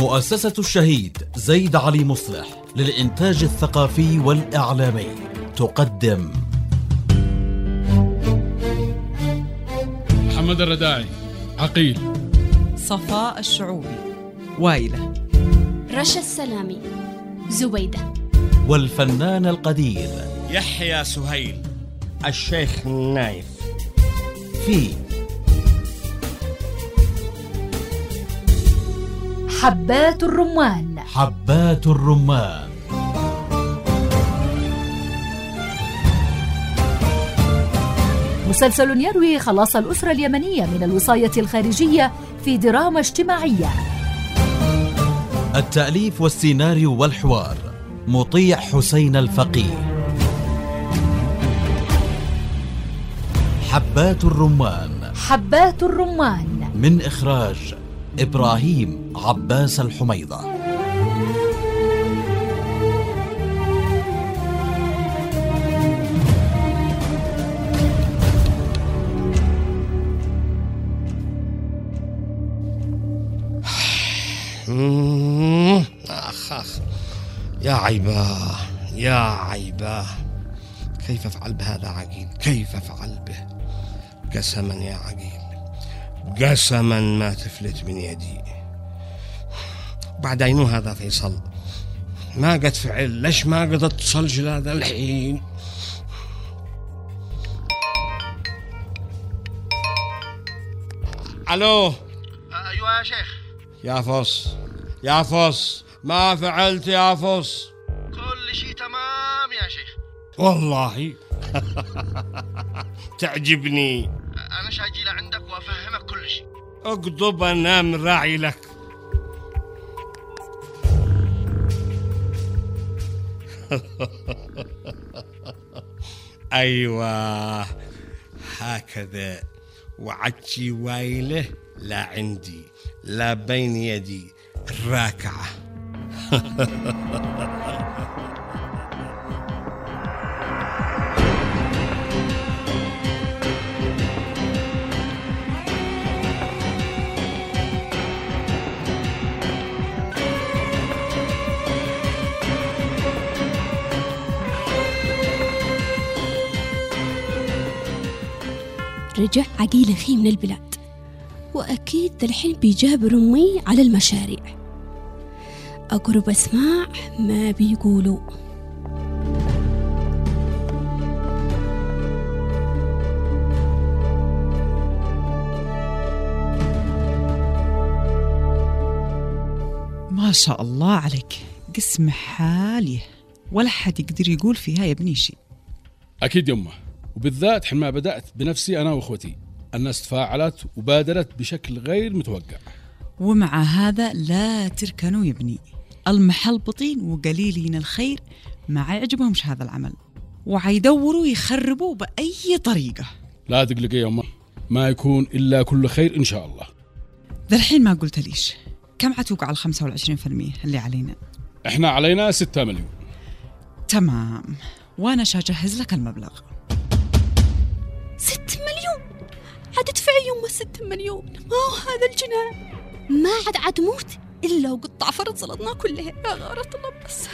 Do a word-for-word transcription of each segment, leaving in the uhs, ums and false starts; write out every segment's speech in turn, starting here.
مؤسسة الشهيد زيد علي مصلح للإنتاج الثقافي والإعلامي تقدم محمد الرداعي عقيل، صفاء الشعوبي وايلة، رشا السلامي زبيدة، والفنان القدير يحيى سهيل، الشيخ نايف. في حبات الرمان. حبات الرمان. مسلسل يروي خلاص الأسرة اليمنية من الوصاية الخارجية في دراما اجتماعية. التأليف والسيناريو والحوار مطيع حسين الفقيه. حبات الرمان. حبات الرمان من إخراج إبراهيم عباس الحميضة. آخ آخ يا عيباه يا عيباه، كيف أفعل بهذا عقيل؟ كيف أفعل به؟ قسما يا عقيل، قسما ما تفلت من يدي. بعد عينو هذا فيصل ما قد فعل، ليش ما قد اتصل جلاد الحين؟ الو. ايوه يا شيخ. يا فص يا فص ما فعلت يا فص؟ كل شيء تمام يا شيخ والله. تعجبني. انا شاجي لعندك وافهمك كل شيء. اقضب انام راعي لك. ايوه هكذا وعدتي وايله، لا عندي لا بين يدي الراكعه. رجع عقيل أخي من البلاد، وأكيد الحين بيجابر أمي على المشاريع. أقرب أسماع ما بيقولوا. ما شاء الله عليك، قسم حاليه ولا حد يقدر يقول فيها يا بني شيء. أكيد يمه، وبالذات حين ما بدأت بنفسي أنا وأخوتي، الناس تفاعلت وبادرت بشكل غير متوقع. ومع هذا لا تركنوا يا بني، المحلبطين وقليلين الخير ما عجبهمش هذا العمل، وعيدوروا يخربوا بأي طريقة. لا تقلقي يا أمه، ما يكون إلا كل خير إن شاء الله. ذا الحين ما قلت ليش كم عتوقع على الخمسة والعشرين في المية اللي علينا؟ إحنا علينا ستة مليون. تمام، وأنا شاجهز لك المبلغ. ست مليون؟ عاد ادفعي يوم ست مليون، ما هو هذا الجنان؟ ما عاد عاد موت إلا وقطع فرد زلطنا كلها يا غارة الله. بس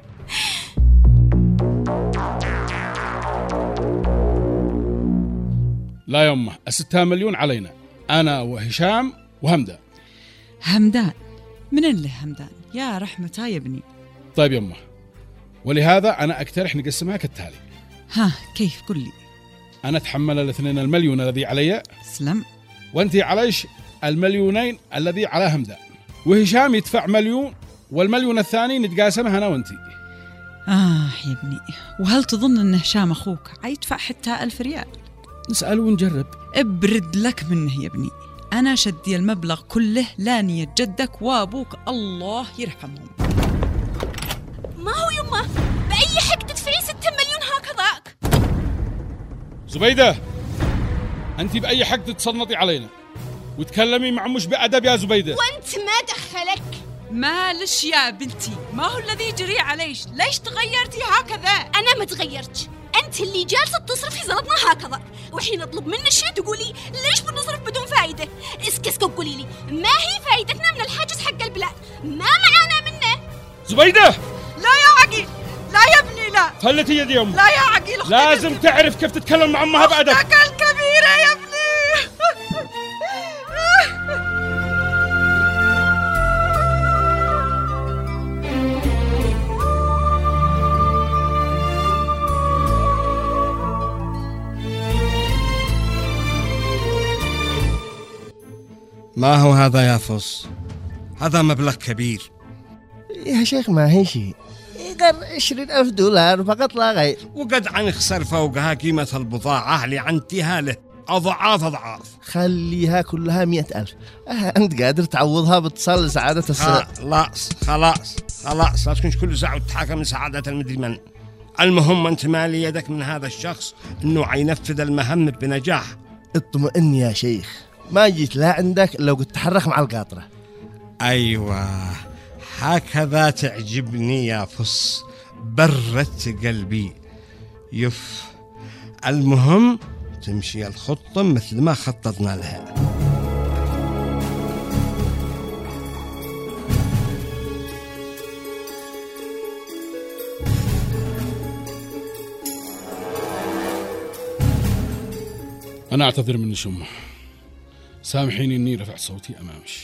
لا يمه، الستة مليون علينا أنا وهشام وهمدان. همدان؟ من اللي همدان يا رحمتها يا ابني؟ طيب يمه، ولهذا أنا أقترح نقسمها كالتالي. ها كيف؟ قل لي. أنا أتحمل الاثنين المليون الذي علي، سلم، وأنتي عليش المليونين الذي على همدان، وهشام يدفع مليون، والمليون الثاني نتقاسمها أنا وأنتي. آه يا ابني، وهل تظن أن هشام أخوك عيدفع حتى ألف ريال؟ نسأل ونجرب. ابرد لك منه يا ابني، أنا شدي المبلغ كله لانية جدك وأبوك الله يرحمهم. ما هو يمه بأي حق تدفعي ستة مليون هكذاك؟ زبيدة، أنت بأي حق تتصنطي علينا وتكلمي مع مش بأدب يا زبيدة؟ وأنت ما دخلك. مالش يا بنتي، ما هو الذي يجري عليش؟ ليش تغيرتي هكذا؟ أنا ما تغيرتش، أنت اللي جالسة تصرفي زلطنا هكذا، وحين أطلب منك شيء تقولي ليش بنصرف بدون فائدة. اسكسك وقولي لي ما هي فائدتنا من الحاجز حق البلاد؟ ما زبيدة لا يا عقيل، لا يا ابني، لا فلتي يدي يمه. لا يا عقيل، أختك لازم تعرف كيف تتكلم مع امها بأدب. أختك الكبيرة يا ابني. ما هو هذا يا فص؟ هذا مبلغ كبير يا شيخ. ما هي شيء غير عشرين ألف دولار فقط لا غير. وقد عن خسر فوقها قيمة البضاعة اللي عنتها له أضعاف أضعاف. خليها كلها مئة ألف. أه أنت قادر تعوضها باتصال لسعادة السنة. خلاص خلاص خلاص لا تكونش كل ساعة وتتحاكم لسعادة المدري من. المهم أنت مالي يدك من هذا الشخص أنه ينفذ المهام بنجاح. اطمئن يا شيخ، ما جيت لا عندك لو قد تحرك مع القاطرة. أيوة هكذا تعجبني يا فص، برت قلبي. يف المهم تمشي الخطة مثل ما خططنا لها. أنا أعتذر من شمه، سامحيني إني رفعت صوتي أمامش.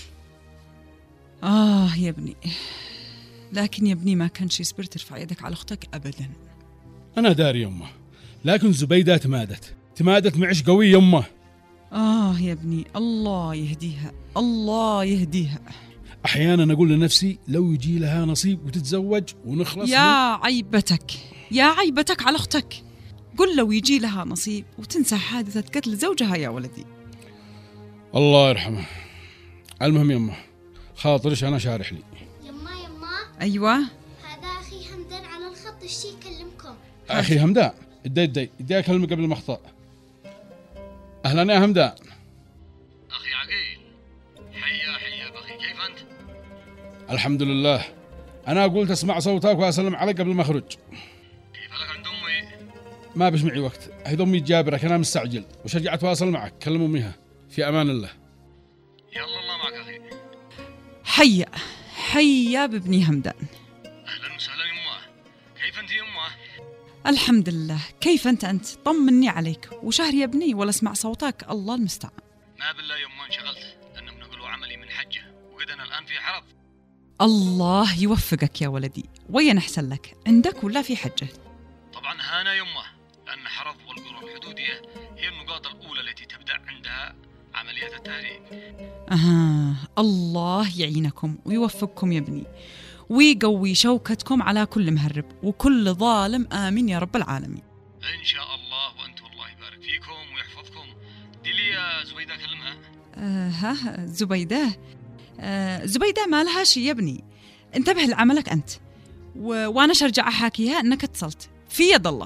آه يا ابني، لكن يا ابني ما كانش يصبر ترفع يدك على أختك أبدا. أنا داري يمه، لكن زبيدة تمادت تمادت معش قوي يمه. آه يا ابني، الله يهديها، الله يهديها. أحيانا أقول لنفسي لو يجي لها نصيب وتتزوج ونخلص. يا عيبتك، يا عيبتك على أختك. قل لو يجي لها نصيب وتنسى حادثة قتل زوجها يا ولدي. الله يرحمه. المهم يمه، خاطرش أنا شارح لي. يما يما. أيوة. هذا أخي همدان على الخط، الشي يكلمكم. أخي همدان، ادي ادي ادي أكلمك قبل المخطأ. أهلا يا همدان. أخي عقيل، حيا حيا بخي، كيف أنت؟ الحمد لله. أنا قلت أسمع صوتك وأسلم عليك قبل ما أخرج. كيف لك عند أمي؟ ما بش معي وقت، هيد أمي تجابرك، أنا مستعجل وشجعت أتواصل معك. كلم أميها في أمان الله. يلا الله معك أخي. حيا حيا بابني همدان. أهلا وسهلا يمه، كيف أنت يمه؟ الحمد لله. كيف أنت أنت؟ طمني عليك. وشهر يا ابني ولا اسمع صوتك، الله المستعان. ما بالله يمه انشغلت، لأن بنقلوا عملي من حجة وقد أنا الآن في حرب. الله يوفقك يا ولدي. وين أحسن لك، عندك ولا في حجة؟ طبعا هانا يمه، لأن حرب والقرى الحدودية هي النقاط الأولى التي تبدأ عندها عمليات التهريب. أها، الله يعينكم ويوفقكم يا ابني، ويقوي شوكتكم على كل مهرب وكل ظالم. آمين يا رب العالمين. إن شاء الله، وأنتم الله يبارك فيكم ويحفظكم. دي لي يا زبيدة كلمها. آه ها زبيدة. آه زبيدة ما لها شي يا ابني، انتبه لعملك أنت. و... وأنا شرجع أحاكيها أنك اتصلت في يد الله.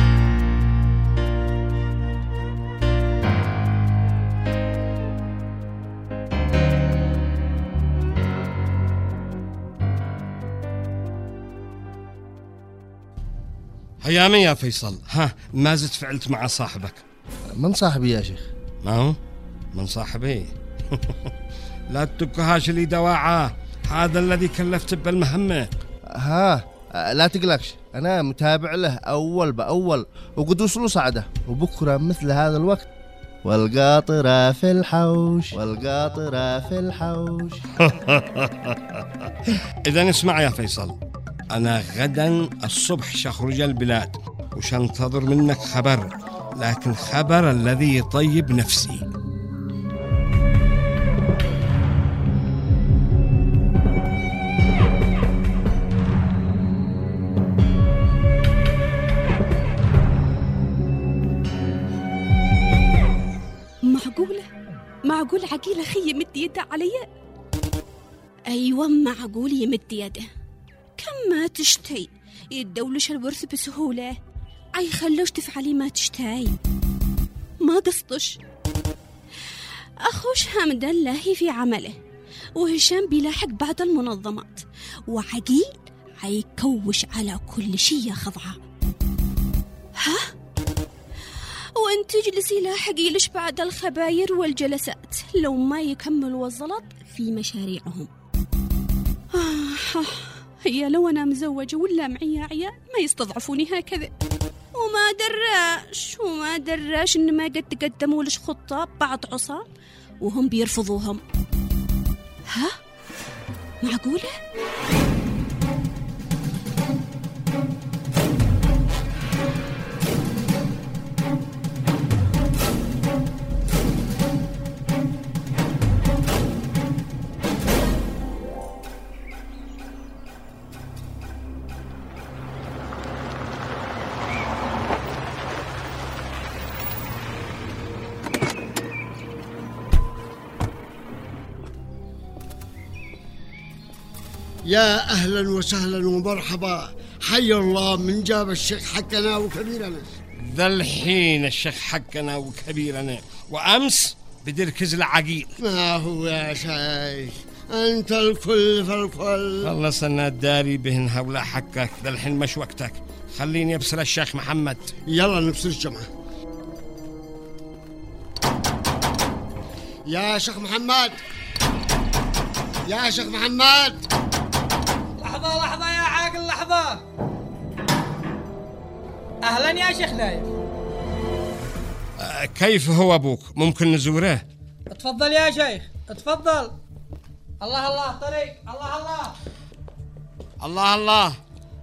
هيامي يا فيصل، ها ما زلت فعلت مع صاحبك؟ من صاحبي يا شيخ؟ ما هو من صاحبي. لا تتكهاش لي دواعة، هذا الذي كلفت بالمهمة. ها لا تقلقش، أنا متابع له أول بأول وقد وصلوا صعده. وبكرة مثل هذا الوقت والقاطرة في الحوش، والقاطرة في الحوش. إذا اسمع يا فيصل، أنا غدا الصبح شخرج البلاد وشنتظر منك خبر، لكن خبر الذي يطيب نفسي. معقولة؟ معقول عقيل أخي يمد يده علي؟ أيوة معقول يمد يده. كم ما تشتهي يدولش الورث بسهولة، أي خلوش تفعلي ما تشتهي. ما قصدش أخوش همدان لاهي في عمله، وهشام بيلاحق بعض المنظمات، وعقيل هيكوش على كل شي خضعة. ها؟ وانت تجلسي لاحق يلش بعد الخباير والجلسات لو ما يكملوا الزلط في مشاريعهم. آه هي لو أنا مزوجة ولا معي عيال ما يستضعفوني هكذا. وما دراش وما دراش إن ما قد تقدموا لش خطاب بعض عصام وهم بيرفضوهم. ها؟ معقولة؟ يا أهلا وسهلا ومرحبا، حي الله من جاب الشيخ حقنا وكبيرنا. ذا الحين الشيخ حقنا وكبيرنا، وأمس بدركز العقيل. ما هو يا شيخ أنت الكل فالكل. خلصنا الداري بهن هولا حقك، ذا الحين مش وقتك، خليني أبصر الشيخ محمد. يلا نبصر الجمعة. يا شيخ محمد، يا شيخ محمد. لحظة لحظة يا عاقل، لحظة. أهلا يا شيخ نايف. أه كيف هو أبوك؟ ممكن نزوره؟ تفضل يا شيخ، تفضل. الله الله طريق، الله الله الله الله.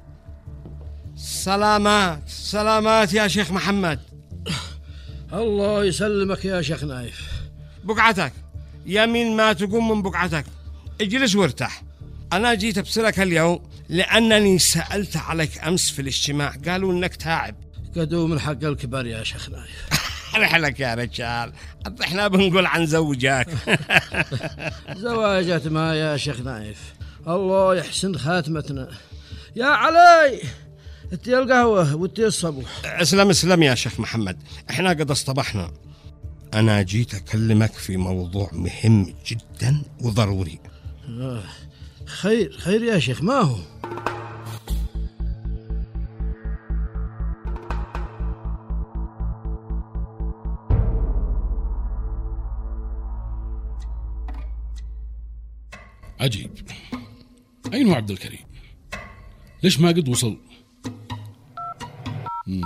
سلامات سلامات يا شيخ محمد. الله يسلمك يا شيخ نايف. بقعتك يمين ما تقوم من بقعتك، اجلس وارتاح. أنا جيت أبصرك اليوم لأنني سألت عليك أمس في الاجتماع، قالوا إنك تعب. قدوم الحق الكبار يا شيخ نايف. رحلك يا رجال، احنا بنقول عن زوجك. زواجات ما يا شيخ نايف، الله يحسن خاتمتنا. يا علي اتي القهوة واتي الصبوح. اسلم اسلم يا شيخ محمد، احنا قد اصطبحنا. أنا جيت أكلمك في موضوع مهم جدا وضروري. آه. خير خير يا شيخ، ما هو؟ عجيب، أين هو عبد الكريم؟ ليش ما قد وصل؟ مم.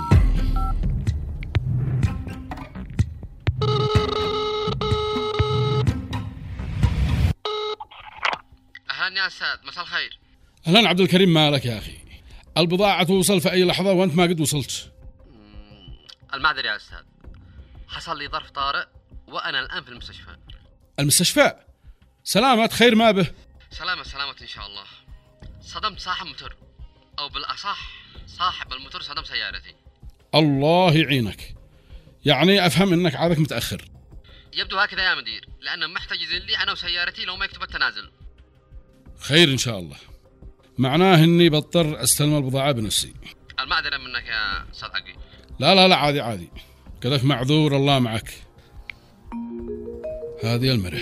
أهلا يا أستاذ، مساء الخير. أهلا عبد الكريم، مالك يا أخي؟ البضاعة توصل في أي لحظة وأنت ما قد وصلت. المعذرة يا أستاذ، حصل لي ظرف طارئ وأنا الآن في المستشفى. المستشفى؟ سلامة، خير ما به؟ سلامة سلامة إن شاء الله. صدمت صاحب موتور، أو بالأصح صاحب الموتور صدم سيارتي. الله يعينك، يعني أفهم أنك عادك متأخر. يبدو هكذا يا مدير، لأنه محتجزين لي أنا وسيارتي لو ما يكتب التنازل. خير إن شاء الله، معناه أني بضطر أستلم البضاعة بنفسي. المعذرة منك يا أستاذ عقيل. لا لا لا عادي عادي، كذلك معذور، الله معك. هذه المرة.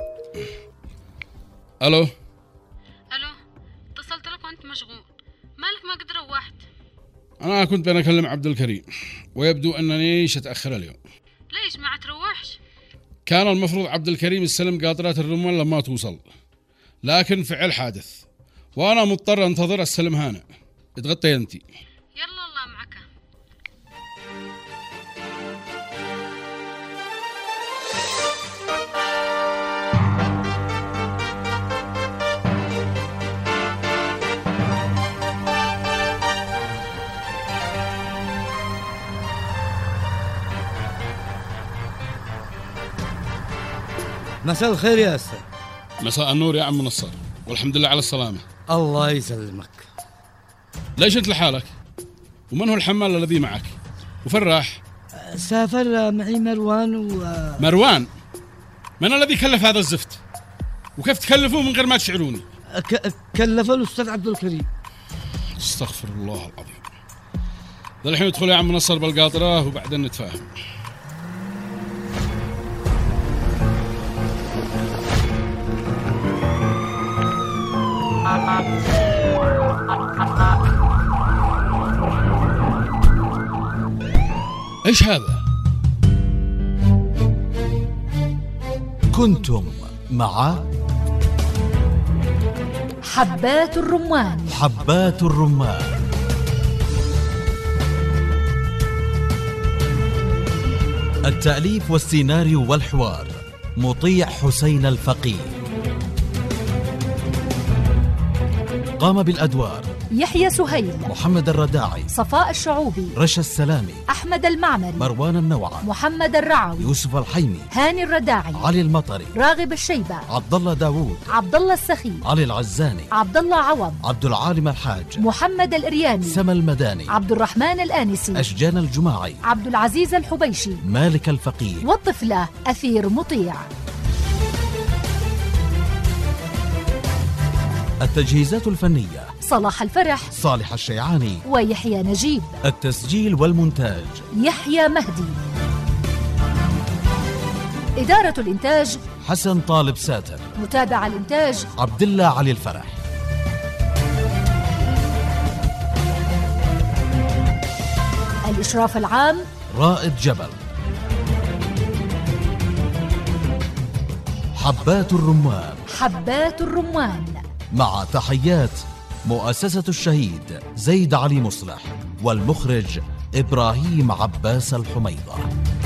ألو ألو، اتصلت لك وأنت مشغول، مالك ما قد روحت؟ أنا كنت بين أكلم عبد الكريم، ويبدو أنني شتأخر اليوم. ليش ما تروحش؟ كان المفروض عبد الكريم يستلم قاطرات الرمان لما توصل، لكن فعل حادث وأنا مضطر أنتظر أستلمها أنا. اتغطي أنتي. يلا الله معك. مساء الخير يا أستاذ. مساء النور يا عم نصار، والحمد لله على السلامة. الله يسلمك. ليش أنت لحالك؟ ومن هو الحمال الذي معك؟ وفراح؟ سافر معي مروان و... مروان؟ من الذي كلف هذا الزفت؟ وكيف تكلفوه من غير ما تشعروني؟ ك... كلف الأستاذ عبد الكريم. استغفر الله العظيم. ذا الحين ادخل يا عم نصر بالقاطرة وبعدين نتفاهم. ايش هذا؟ كنتم مع حبات الرمان. حبات الرمان. التأليف والسيناريو والحوار مطيع حسين الفقيه. قام بالأدوار يحيى سهيل، محمد الرداعي، صفاء الشعوبي، رشا السلامي، أحمد المعمري، مروان النوعة، محمد الرعوي، يوسف الحيمي، هاني الرداعي، علي المطري، راغب الشيبة، عبد الله داوود، عبد الله السخي، علي العزاني، عبد الله عوض، عبد العالم الحاج، محمد الإرياني، سما المداني، عبد الرحمن الآنسي، أشجان الجماعي، عبد العزيز الحبيشي، مالك الفقيه، والطفلة أثير مطيع. التجهيزات الفنية صلاح الفرح، صالح الشيعاني، ويحيى نجيب. التسجيل والمونتاج يحيى مهدي. إدارة الإنتاج حسن طالب ساتر. متابع الإنتاج عبد الله علي الفرح. الإشراف العام رائد جبل. حبات الرمان. حبات الرمان. مع تحيات مؤسسة الشهيد زيد علي مصلح والمخرج إبراهيم عباس الحميضة.